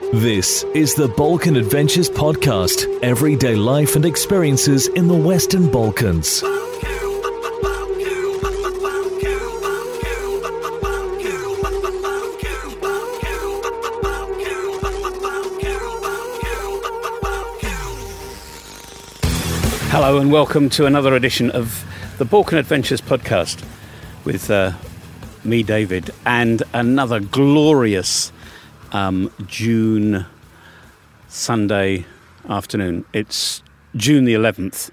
This is the Balkan Adventures Podcast. Everyday life and experiences in the Western Balkans. Hello and welcome to another edition of the Balkan Adventures Podcast with me, David, and another glorious June Sunday afternoon. It's June the 11th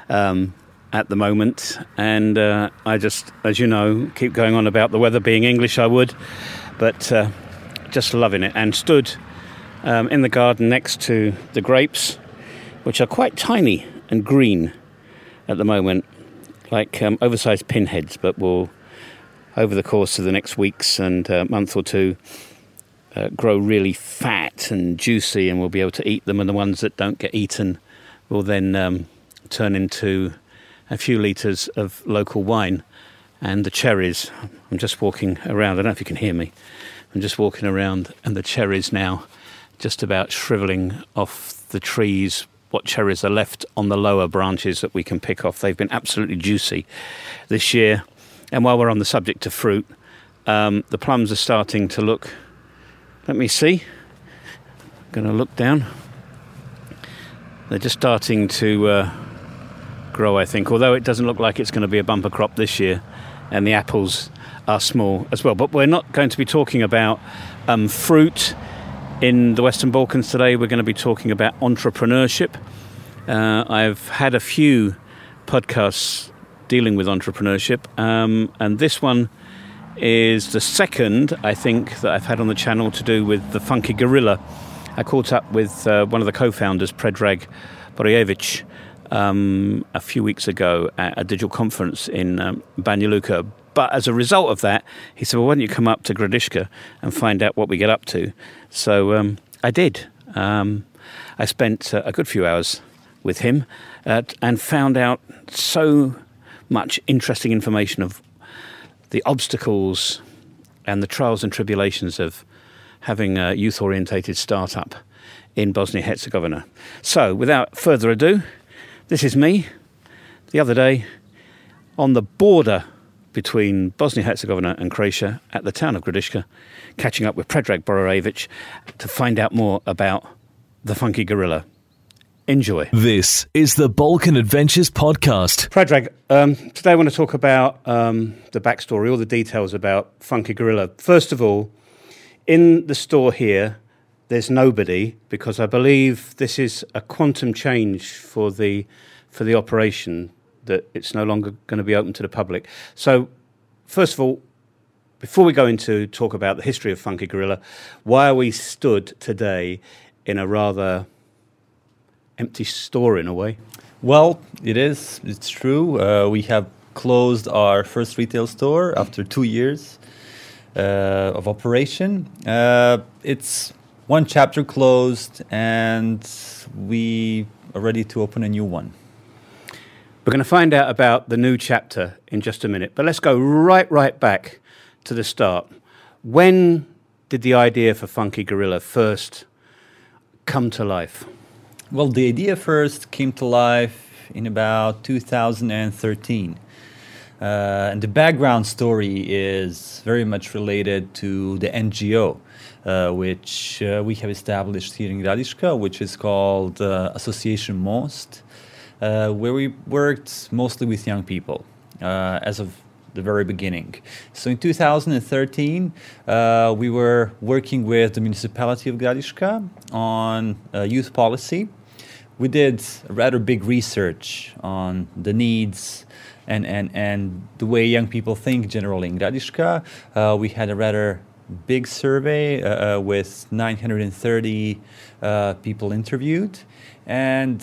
at the moment, and I just, as you know, keep going on about the weather being English, I would, but just loving it, and stood in the garden next to the grapes, which are quite tiny and green at the moment, like oversized pinheads, but will, over the course of the next weeks and month or two, grow really fat and juicy, and we'll be able to eat them, and the ones that don't get eaten will then turn into a few litres of local wine. And the cherries, I'm just walking around, I don't know if you can hear me, I'm just walking around, and the cherries now just about shrivelling off the trees, what cherries are left on the lower branches that we can pick off. They've been absolutely juicy this year. And while we're on the subject of fruit, the plums are starting to look, let me see, I'm going to look down. They're just starting to grow, I think, although it doesn't look like it's going to be a bumper crop this year, and the apples are small as well. But we're not going to be talking about fruit in the Western Balkans today. We're going to be talking about entrepreneurship. I've had a few podcasts dealing with entrepreneurship, and this one is the second, I think, that I've had on the channel to do with the Funky Gorilla. I caught up with one of the co-founders, Predrag Borojevic, a few weeks ago at a digital conference in Banja Luka. But as a result of that, he said, well, why don't you come up to Gradiška and find out what we get up to? So I did. I spent a good few hours with him and found out so much interesting information of the obstacles and the trials and tribulations of having a youth-orientated startup in Bosnia-Herzegovina. So, without further ado, this is me, the other day, on the border between Bosnia-Herzegovina and Croatia at the town of Gradiška, catching up with Predrag Borojevic to find out more about the Funky Gorilla. Enjoy. This is the Balkan Adventures Podcast. Predrag, today I want to talk about the backstory, all the details about Funky Gorilla. First of all, in the store here, there's nobody, because I believe this is a quantum change for the operation, that it's no longer going to be open to the public. So, first of all, before we go into talk about the history of Funky Gorilla, why are we stood today in a rather empty store in a way? Well, it's true. We have closed our first retail store after 2 years of operation. It's one chapter closed, and we are ready to open a new one. We're going to find out about the new chapter in just a minute, but let's go right back to the start. When did the idea for Funky Gorilla first come to life? Well, the idea first came to life in about 2013. And the background story is very much related to the NGO, which we have established here in Gradiška, which is called Association Most, where we worked mostly with young people as of the very beginning. So in 2013, we were working with the municipality of Gradiška on youth policy. We did a rather big research on the needs and the way young people think generally in Gradiška. We had a rather big survey with 930 people interviewed, and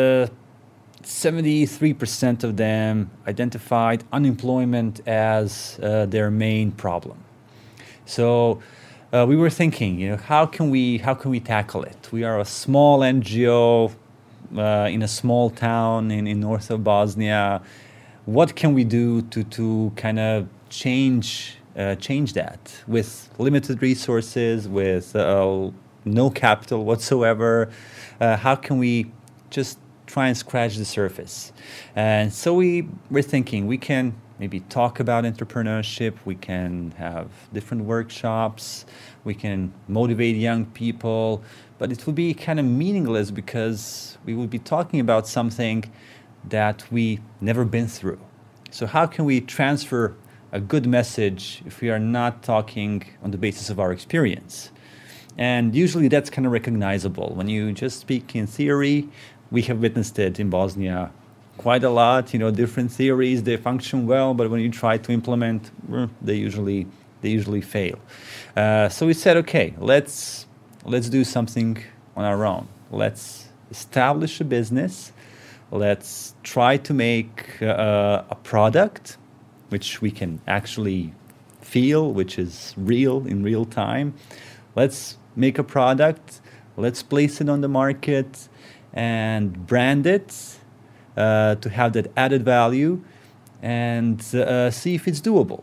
73% of them identified unemployment as their main problem. So we were thinking, how can we tackle it? We are a small NGO in a small town in north of Bosnia. What can we do to kind of change that with limited resources, with no capital whatsoever. How can we just try and scratch the surface? And so we're thinking we can maybe talk about entrepreneurship, we can have different workshops, we can motivate young people, but it would be kind of meaningless because we would be talking about something that we never been through. So how can we transfer a good message if we are not talking on the basis of our experience? And usually that's kind of recognizable. When you just speak in theory, we have witnessed it in Bosnia quite a lot. Different theories, they function well, but when you try to implement, they usually fail. So we said, okay, let's do something on our own. Let's establish a business. Let's try to make a product which we can actually feel, which is real in real time. Let's make a product. Let's place it on the market and brand it to have that added value and see if it's doable.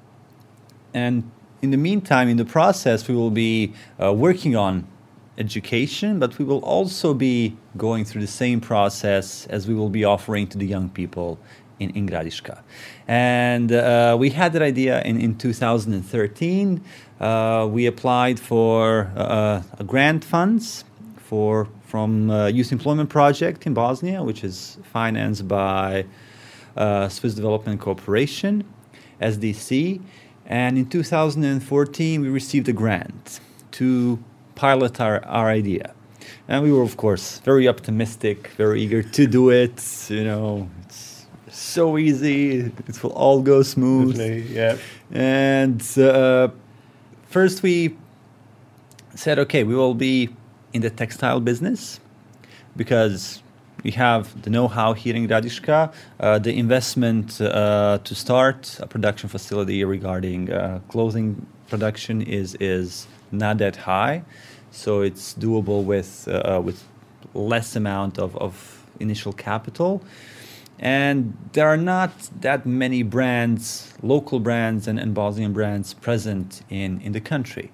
And in the meantime, in the process, we will be working on education, but we will also be going through the same process as we will be offering to the young people in Gradiška. And we had that idea in 2013. We applied for a grant funds from Youth Employment Project in Bosnia, which is financed by Swiss Development Corporation, SDC. And in 2014, we received a grant to pilot our idea. And we were, of course, very optimistic, very eager to do it. It's so easy. It will all go smooth. Definitely, yeah. And first we said, okay, we will be in the textile business because we have the know-how here in Gradiška. The investment to start a production facility regarding clothing production is not that high, so it's doable with less amount of initial capital. And there are not that many brands, local brands and Bosnian brands present in the country.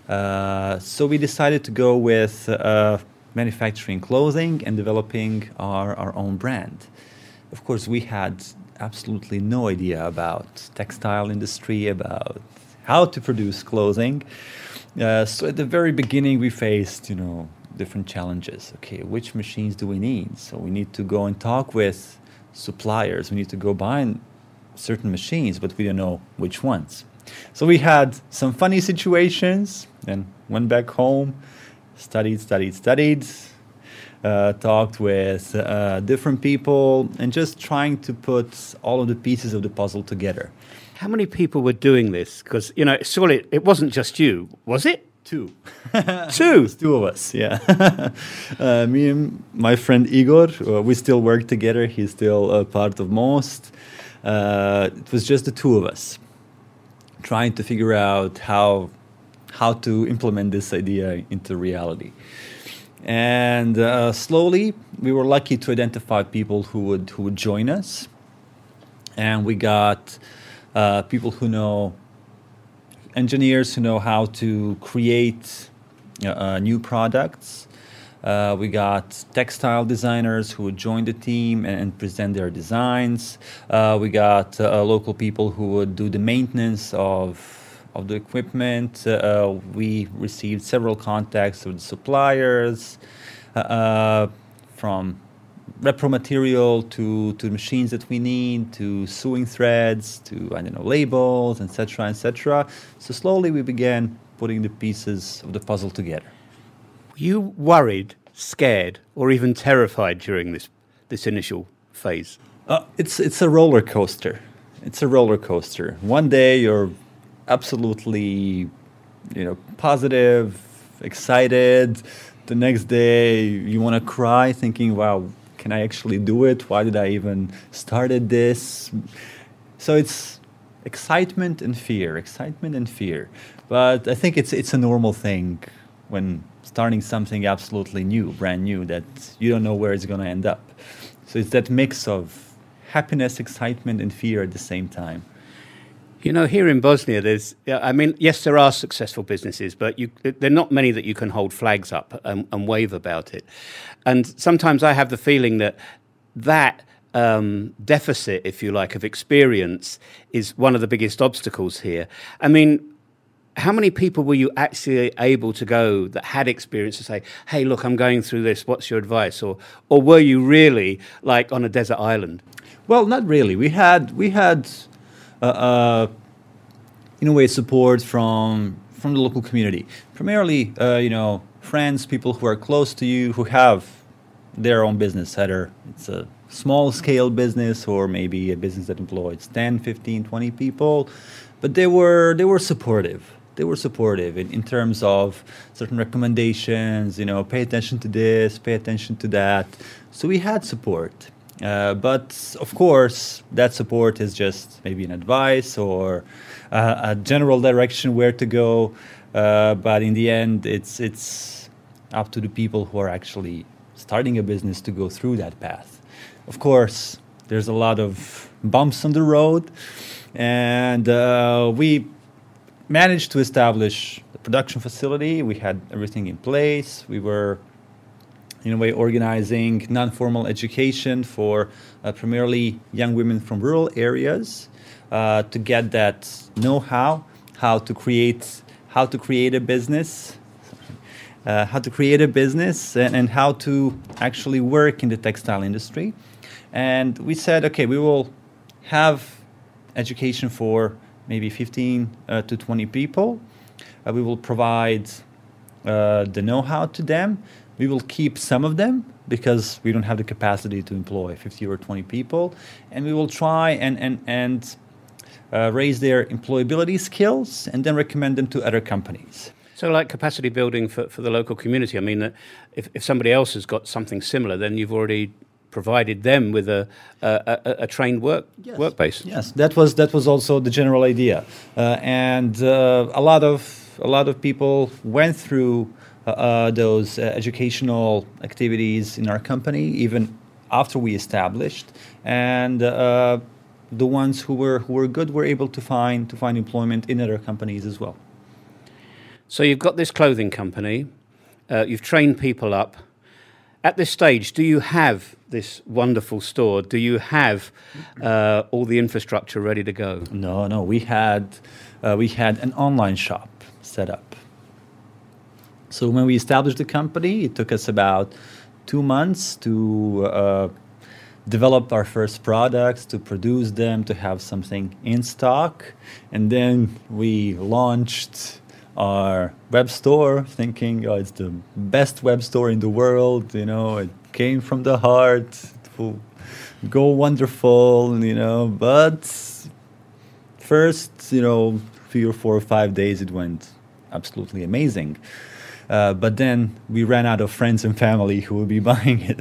So we decided to go with manufacturing clothing and developing our own brand. Of course, we had absolutely no idea about textile industry, about how to produce clothing. So at the very beginning, we faced, different challenges. Okay, which machines do we need? So we need to go and talk with suppliers. We need to go buy certain machines, but we don't know which ones. So we had some funny situations and went back home, studied, talked with different people, and just trying to put all of the pieces of the puzzle together. How many people were doing this? Because, surely it wasn't just you, was it? Two. Two of us, yeah. Me and my friend Igor, we still work together. He's still part of Most. It was just the two of us trying to figure out how to implement this idea into reality. And slowly, we were lucky to identify people who would join us. And we got people who know, engineers who know how to create new products. We got textile designers who would join the team and present their designs. We got local people who would do the maintenance of the equipment. We received several contacts with suppliers, from repro material to machines that we need, to sewing threads, to labels, etc., etc. So slowly we began putting the pieces of the puzzle together. Were you worried, scared, or even terrified during this initial phase? It's a roller coaster. It's a roller coaster. One day you're absolutely, positive, excited. The next day you want to cry, thinking, "Wow, can I actually do it? Why did I even started this?" So it's excitement and fear. But I think it's a normal thing when starting something absolutely new, brand new, that you don't know where it's going to end up. So it's that mix of happiness, excitement, and fear at the same time. You know, here in Bosnia, yes, there are successful businesses, but there are not many that you can hold flags up and wave about it. And sometimes I have the feeling that deficit, if you like, of experience is one of the biggest obstacles here. I mean, how many people were you actually able to go that had experience to say, hey, look, I'm going through this, what's your advice? Or were you really like on a desert island? Well, not really. We had in a way support from the local community, primarily friends, people who are close to you, who have their own business, either it's a small scale business or maybe a business that employs 10, 15, 20 people, but they were supportive. They were supportive in terms of certain recommendations, pay attention to this, pay attention to that. So we had support. But of course, that support is just maybe an advice or a general direction where to go. But in the end, it's up to the people who are actually starting a business to go through that path. Of course, there's a lot of bumps on the road, and we managed to establish the production facility. We had everything in place. We were, in a way, organizing non-formal education for primarily young women from rural areas to get that know-how, how to create a business, and how to actually work in the textile industry. And we said, okay, we will have education for maybe 15 to 20 people. We will provide the know-how to them. We will keep some of them because we don't have the capacity to employ 50 or 20 people. And we will try and raise their employability skills and then recommend them to other companies. So like capacity building for the local community. I mean, if somebody else has got something similar, then you've already provided them with a trained work base. Yes, that was also the general idea. And a lot of people went through those educational activities in our company, even after we established, and the ones who were good were able to find employment in other companies as well. So you've got this clothing company, you've trained people up. At this stage, do you have this wonderful store? Do you have all the infrastructure ready to go? No. We had an online shop set up. So when we established the company, it took us about 2 months to develop our first products, to produce them, to have something in stock. And then we launched our web store, thinking, it's the best web store in the world. It came from the heart. It will go wonderful. But first, 3 or 4 or 5 days, it went absolutely amazing. But then we ran out of friends and family who would be buying it.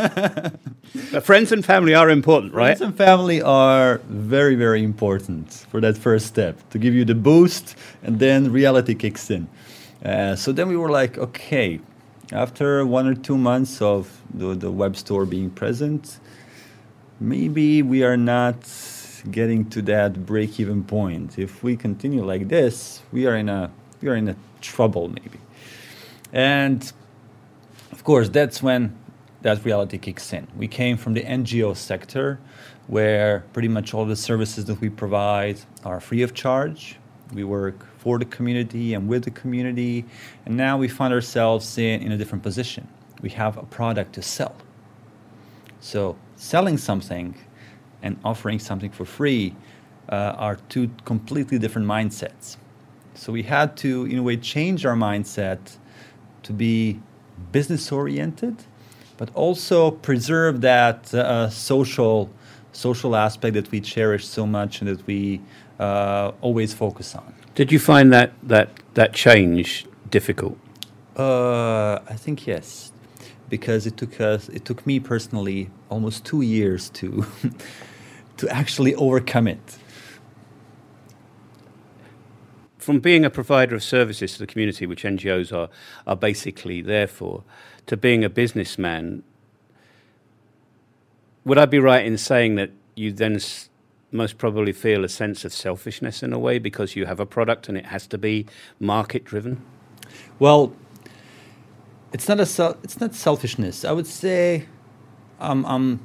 Friends and family are important, right? Friends and family are very, very important for that first step, to give you the boost, and then reality kicks in. So then we were like, okay, after 1 or 2 months of the web store being present, maybe we are not getting to that break-even point. If we continue like this, we are in a trouble maybe. And of course, that's when that reality kicks in. We came from the NGO sector, where pretty much all the services that we provide are free of charge. We work for the community and with the community. And now we find ourselves in a different position. We have a product to sell. So selling something and offering something for free are two completely different mindsets. So we had to, in a way, change our mindset to be business-oriented, but also preserve that social aspect that we cherish so much and that we always focus on. Did you find that change difficult? I think yes, because it took me personally almost 2 years to actually overcome it. From being a provider of services to the community, which NGOs are basically there for, to being a businessman, would I be right in saying that you then most probably feel a sense of selfishness in a way because you have a product and it has to be market driven? Well, it's not selfishness. I would say I'm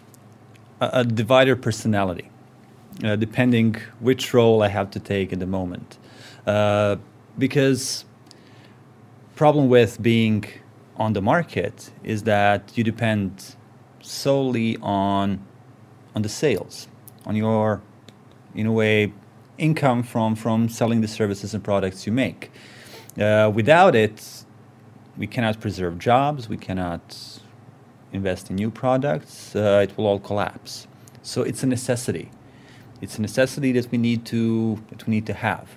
a divider personality, depending which role I have to take at the moment. Because problem with being on the market is that you depend solely on the sales, on your, in a way, income from selling the services and products you make. Without it, we cannot preserve jobs, we cannot invest in new products, it will all collapse. So it's a necessity. It's a necessity that we need to have.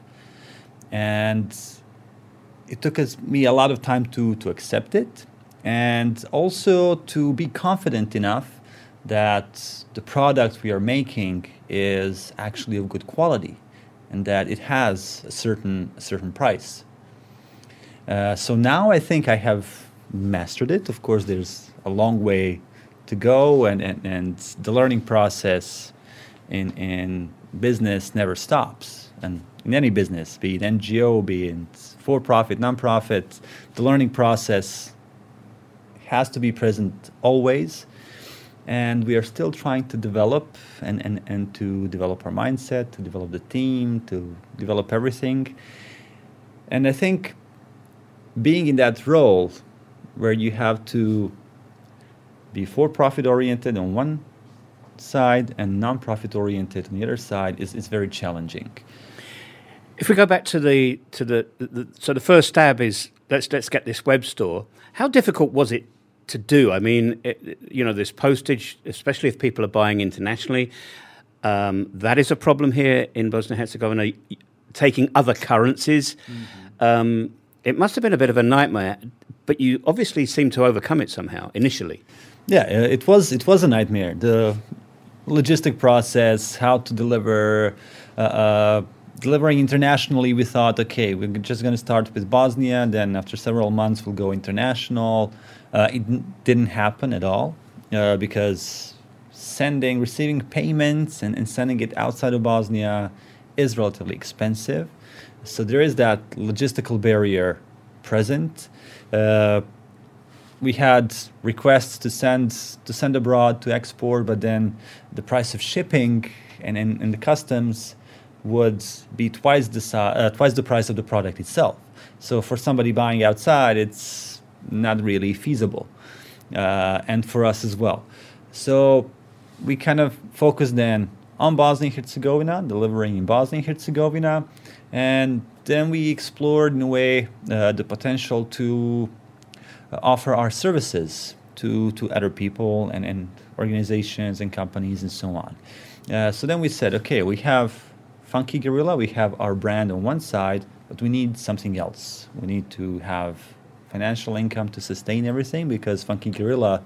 And it took me a lot of time to accept it, and also to be confident enough that the product we are making is actually of good quality and that it has a certain price. So now I think I have mastered it. Of course, there's a long way to go, and the learning process in business never stops. And in any business, be it NGO, be it for-profit, non-profit, the learning process has to be present always. And we are still trying to develop and to develop our mindset, to develop the team, to develop everything. And I think being in that role where you have to be for-profit oriented on one side and non-profit oriented on the other side is very challenging. If we go back to the first stab is let's get this web store. How difficult was it to do? I mean, this postage, especially if people are buying internationally, that is a problem here in Bosnia and Herzegovina. Taking other currencies, it must have been a bit of a nightmare, but you obviously seem to overcome it somehow initially. Yeah, it was a nightmare. The logistic process, how to deliver. Delivering internationally, we thought, okay, we're just going to start with Bosnia, then after several months we'll go international. It didn't happen at all because receiving payments and sending it outside of Bosnia is relatively expensive. So there is that logistical barrier present. We had requests to send abroad, to export, but then the price of shipping and the customs would be twice the price of the product itself. So for somebody buying outside, it's not really feasible, and for us as well. So we kind of focused then on Bosnia and Herzegovina, delivering in Bosnia and Herzegovina, and then we explored in a way the potential to offer our services to other people and organizations and companies and so on. So then we said, okay, we have Funky Gorilla, we have our brand on one side, but we need something else. We need to have financial income to sustain everything, because Funky Gorilla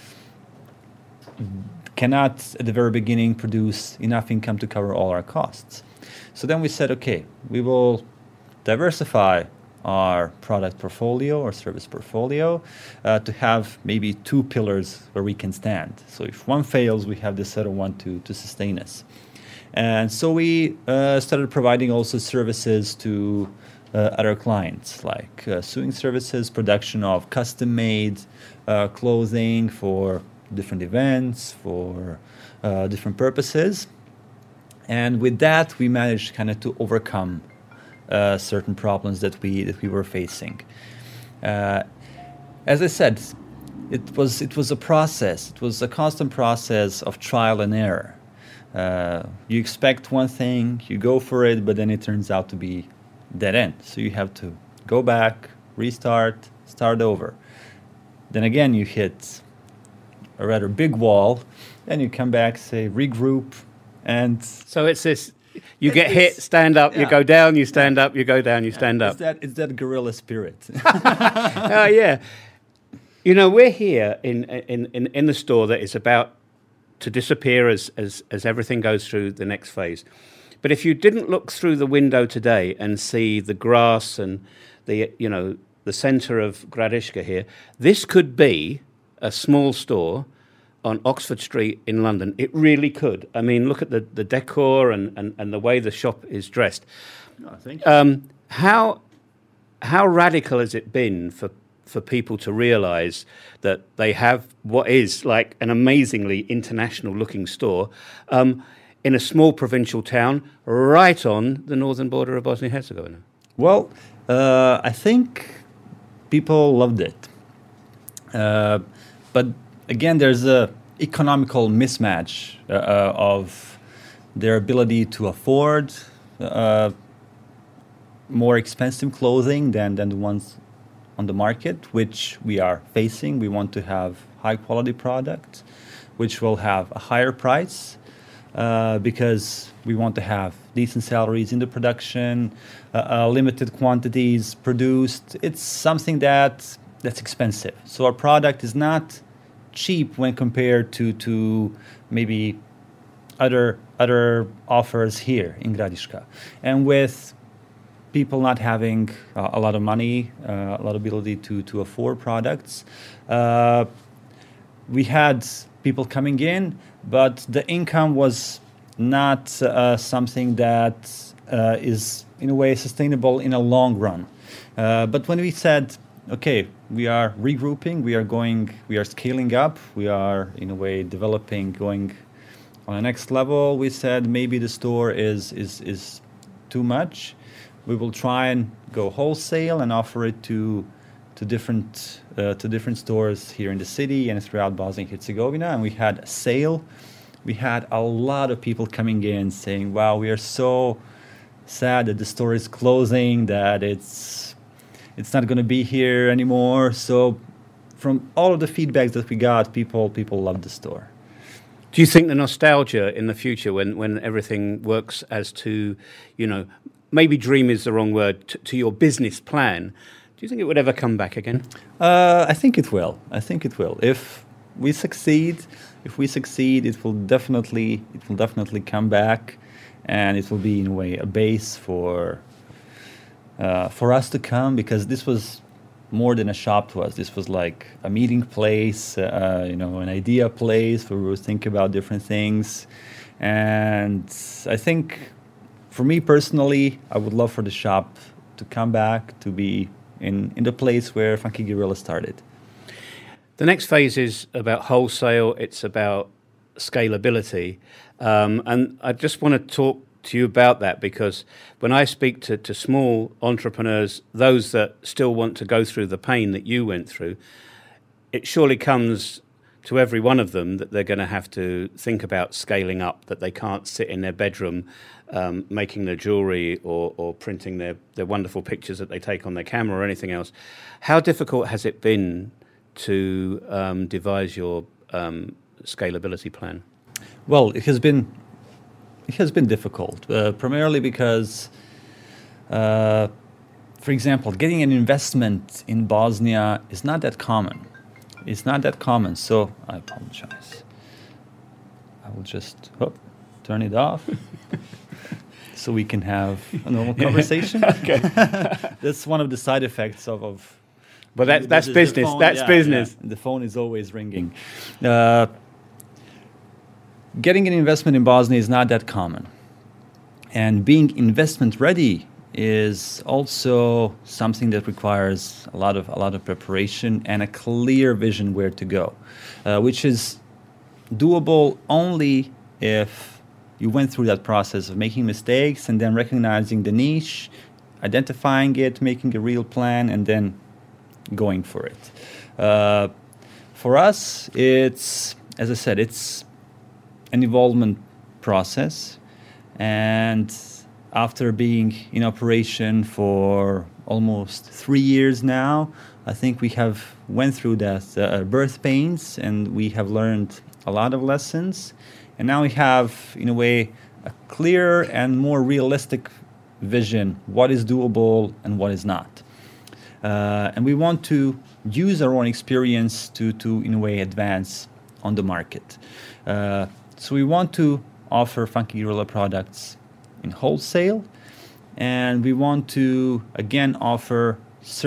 cannot, at the very beginning, produce enough income to cover all our costs. So then we said, okay, we will diversify our product portfolio or service portfolio to have maybe two pillars where we can stand. So if one fails, we have this other one to sustain us. And so we started providing also services to other clients, like sewing services, production of custom-made clothing for different events, for different purposes. And with that, we managed kind of to overcome certain problems that we were facing. As I said, it was a process. It was a constant process of trial and error. You expect one thing, you go for it, but then it turns out to be dead end. So you have to go back, restart, start over. Then again, you hit a rather big wall, then you come back, say, regroup, and... So it's this... You get hit, stand up, you go down, you stand up, you go down, you stand up. It's that guerrilla spirit. Oh, yeah. You know, we're here in the store that is about to disappear as everything goes through the next phase. But if you didn't look through the window today and see the grass and the center of Gradiška here, this could be a small store on Oxford Street in London. It really could. I mean, look at the decor and the way the shop is dressed. I think. How radical has it been for people to realise that they have what is like an amazingly international looking store in a small provincial town right on the northern border of Bosnia-Herzegovina? Well, I think people loved it. But again, there's a economical mismatch of their ability to afford more expensive clothing than the ones on the market, which we are facing. We want to have high quality products, which will have a higher price because we want to have decent salaries in the production, limited quantities produced. It's something that's expensive. So our product is not cheap when compared to maybe other offers here in Gradiška. And with people not having a lot of money, a lot of ability to afford products, we had people coming in, but the income was not something that is in a way sustainable in a long run. But when we said, okay, we are regrouping, we are scaling up, we are in a way developing, going on the next level, we said maybe the store is too much. We will try and go wholesale and offer it to different stores here in the city and throughout Bosnia and Herzegovina. And we had a sale. We had a lot of people coming in saying, "Wow, we are so sad that the store is closing, that it's not going to be here anymore." So, from all of the feedbacks that we got, people loved the store. Do you think the nostalgia in the future, when everything works as to, maybe dream is the wrong word, to your business plan, do you think it would ever come back again? I think it will. If we succeed, it will definitely come back, and it will be in a way a base for us to come, because this was more than a shop to us. This was like a meeting place, an idea place where we would think about different things. And I think, for me personally, I would love for the shop to come back, to be in the place where Funky Gorilla started. The next phase is about wholesale. It's about scalability. And I just want to talk to you about that, because when I speak to small entrepreneurs, those that still want to go through the pain that you went through, it surely comes to every one of them that they're going to have to think about scaling up, that they can't sit in their bedroom making their jewelry or printing their wonderful pictures that they take on their camera or anything else. How difficult has it been to devise your scalability plan? Well, it has been difficult, primarily because, for example, getting an investment in Bosnia is not that common. It's not that common, so I apologize. I will just turn it off so we can have a normal conversation. Okay. That's one of the side effects of But that's business. That's business. Yeah. The phone is always ringing. Getting an investment in Bosnia is not that common. And being investment ready is also something that requires a lot of preparation and a clear vision where to go, which is doable only if you went through that process of making mistakes and then recognizing the niche, identifying it, making a real plan, and then going for it. For us, it's, as I said, it's an involvement process, and after being in operation for almost 3 years now, I think we have went through that birth pains, and we have learned a lot of lessons, and now we have, in a way, a clearer and more realistic vision, what is doable and what is not. And we want to use our own experience to in a way, advance on the market. So we want to offer Funky Gorilla products in wholesale, and we want to, again, offer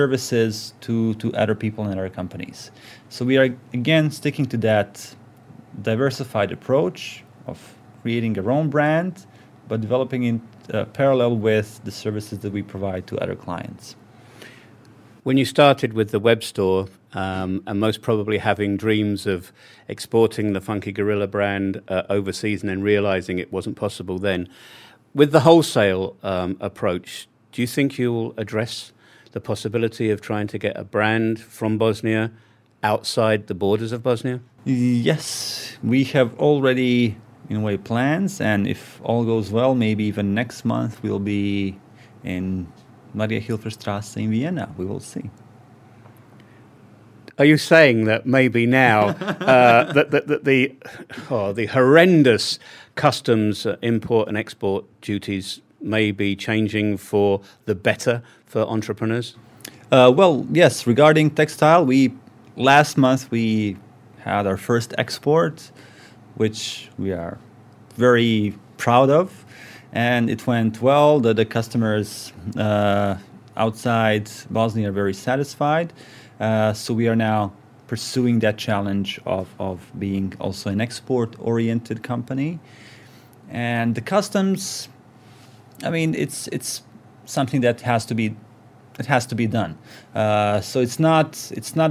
services to other people and other companies. So we are, again, sticking to that diversified approach of creating our own brand, but developing in parallel with the services that we provide to other clients. When you started with the web store, and most probably having dreams of exporting the Funky Gorilla brand overseas and then realizing it wasn't possible then, with the wholesale approach, do you think you'll address the possibility of trying to get a brand from Bosnia outside the borders of Bosnia? Yes, we have already, in a way, plans, and if all goes well, maybe even next month we'll be in Maria Hilfer Strasse in Vienna. We will see. Are you saying that maybe now that the horrendous customs import and export duties may be changing for the better for entrepreneurs? Well, yes. Regarding textile, last month we had our first export, which we are very proud of, and it went well. The customers outside Bosnia are very satisfied. So we are now pursuing that challenge of being also an export-oriented company. And the customs, I mean, it's something that has to be done. So it's not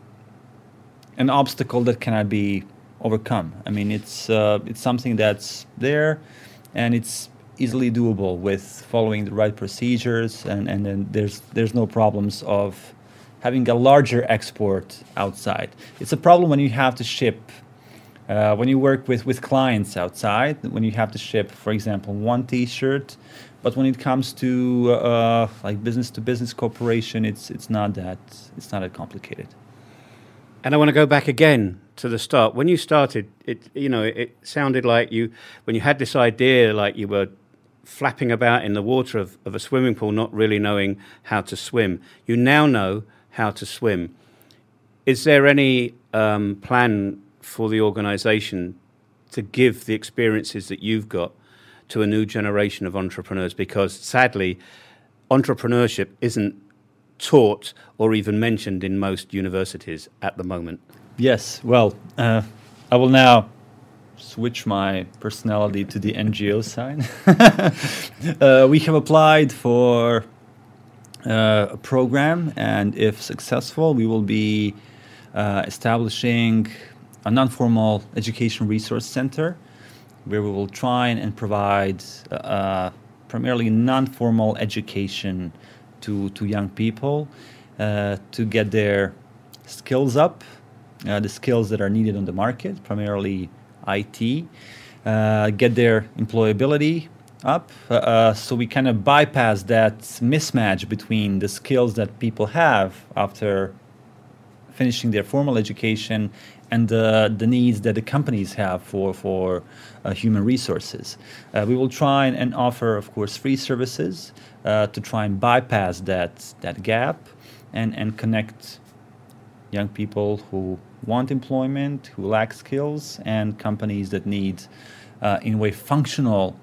an obstacle that cannot be overcome. I mean, it's something that's there, and it's easily doable with following the right procedures, and then there's no problems of having a larger export outside. It's a problem when you have to ship, when you work with clients outside, when you have to ship, for example, one T-shirt. But when it comes to like business-to-business cooperation, it's not that complicated. And I want to go back again to the start. When you started, it sounded like when you had this idea, like you were flapping about in the water of a swimming pool, not really knowing how to swim. You now know how to swim. Is there any plan for the organization to give the experiences that you've got to a new generation of entrepreneurs? Because sadly, entrepreneurship isn't taught or even mentioned in most universities at the moment. Yes, well, I will now switch my personality to the NGO side. We have applied for a program, and if successful, we will be establishing a non-formal education resource center where we will try and provide primarily non-formal education to young people to get their skills up, the skills that are needed on the market, primarily IT, get their employability up, so we kind of bypass that mismatch between the skills that people have after finishing their formal education and the needs that the companies have for human resources. We will try and offer, of course, free services to try and bypass that gap and connect young people who want employment, who lack skills, and companies that need, in a way, functional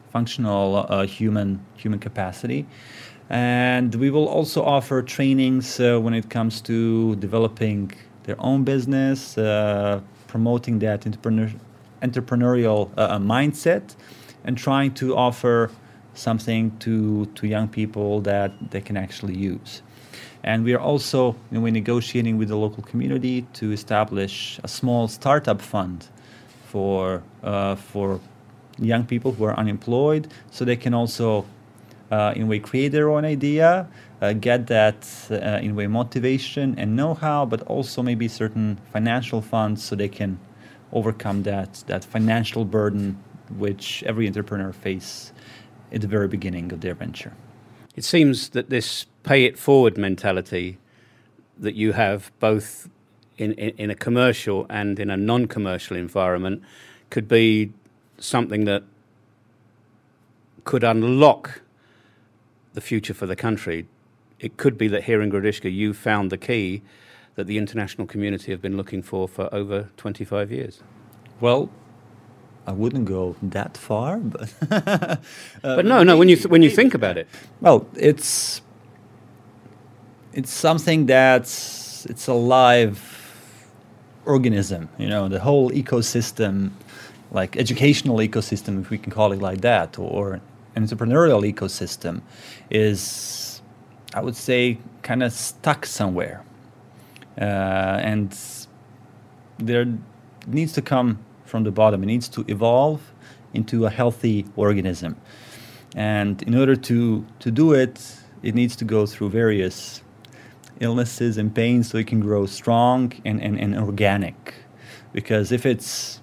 human capacity. And we will also offer trainings when it comes to developing their own business, promoting that entrepreneurial mindset, and trying to offer something to young people that they can actually use. And we are also negotiating with the local community to establish a small startup fund for young people who are unemployed, so they can also in a way create their own idea, get that in a way motivation and know-how, but also maybe certain financial funds so they can overcome that financial burden which every entrepreneur faces at the very beginning of their venture. It seems that this pay-it-forward mentality that you have both in a commercial and in a non-commercial environment could be something that could unlock the future for the country. It could be that here in Grodziska you found the key that the international community have been looking for over 25 years. Well, I wouldn't go that far, but but no. When you think about it, well, it's something it's a live organism, the whole ecosystem, like educational ecosystem, if we can call it like that, or entrepreneurial ecosystem, is, I would say, kind of stuck somewhere. And there needs to come from the bottom. It needs to evolve into a healthy organism. And in order to do it, it needs to go through various illnesses and pains so it can grow strong and organic. Because if it's,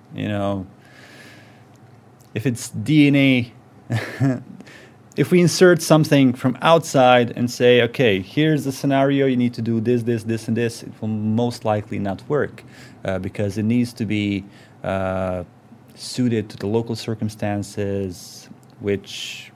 if it's DNA, if we insert something from outside and say, okay, here's the scenario, you need to do this, and this, it will most likely not work because it needs to be suited to the local circumstances, which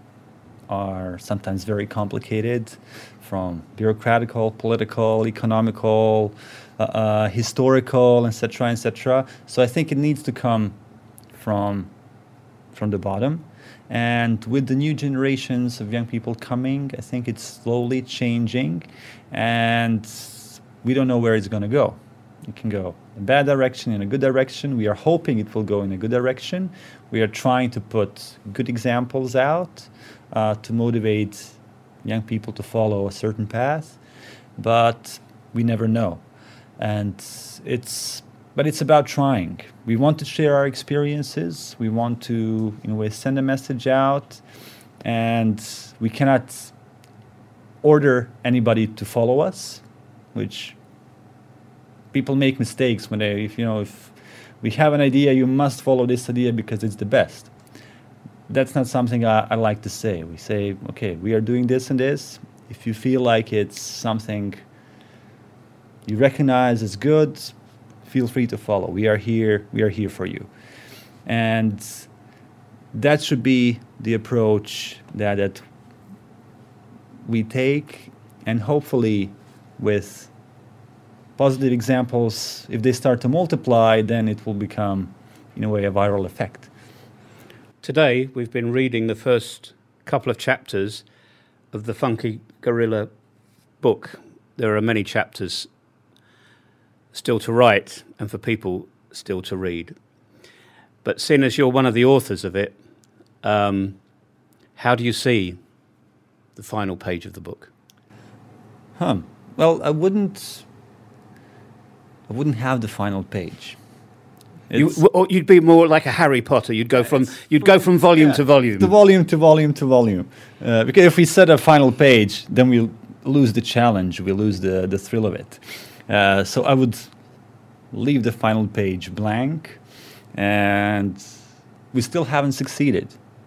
are sometimes very complicated, from bureaucratical, political, economical, historical, etc. So I think it needs to come from the bottom. And with the new generations of young people coming, I think it's slowly changing, and we don't know where it's going to go. It can go in a bad direction, in a good direction. We are hoping it will go in a good direction. We are trying to put good examples out to motivate young people to follow a certain path, but we never know. And it's about trying. We want to share our experiences. We want to, in a way, send a message out, and we cannot order anybody to follow us, which people make mistakes when they, if we have an idea, you must follow this idea because it's the best. That's not something I like to say. We say, okay, we are doing this and this. If you feel like it's something you recognize as good, feel free to follow. We are here for you. And that should be the approach that we take, and hopefully with positive examples, if they start to multiply, then it will become, in a way, a viral effect. Today, we've been reading the first couple of chapters of the Funky Gorilla book. There are many chapters still to write and for people still to read. But seeing as you're one of the authors of it, how do you see the final page of the book? Well, I wouldn't have the final page. You'd be more like a Harry Potter. You'd go from volume to volume. To volume to volume to volume. Because if we set a final page, then we'll lose the challenge. We'll lose the thrill of it. So I would leave the final page blank, and we still haven't succeeded.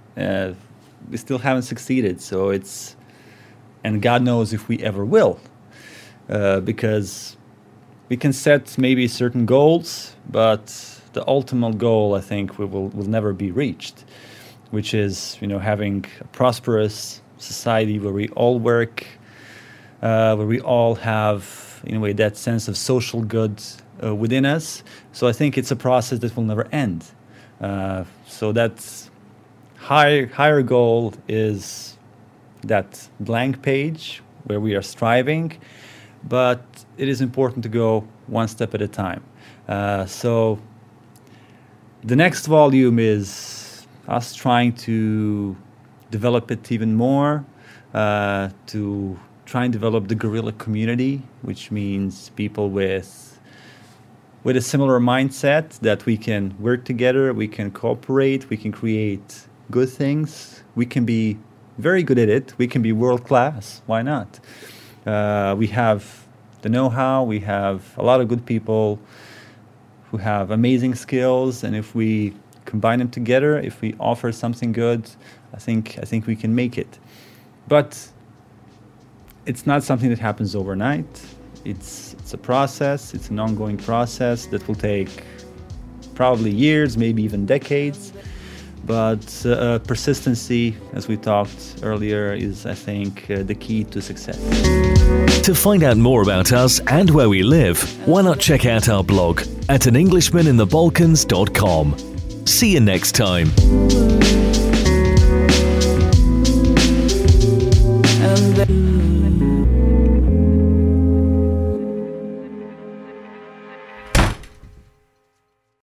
So it's, and God knows if we ever will, because we can set maybe certain goals, but the ultimate goal, I think, will never be reached, which is, having a prosperous society where we all work, where we all have, in a way, that sense of social good within us. So I think it's a process that will never end. So that's higher goal is that blank page where we are striving, but it is important to go one step at a time. So the next volume is us trying to develop it even more, to try and develop the guerrilla community, which means people with a similar mindset, that we can work together, we can cooperate, we can create good things, we can be very good at it, we can be world class, why not? We have the know-how, we have a lot of good people who have amazing skills, and if we combine them together, if we offer something good, I think we can make it. But it's not something that happens overnight. It's a process. It's an ongoing process that will take probably years, maybe even decades. But persistency, as we talked earlier, is, I think, the key to success. To find out more about us and where we live, why not check out our blog at anenglishmaninthebalkans.com. See you next time. And then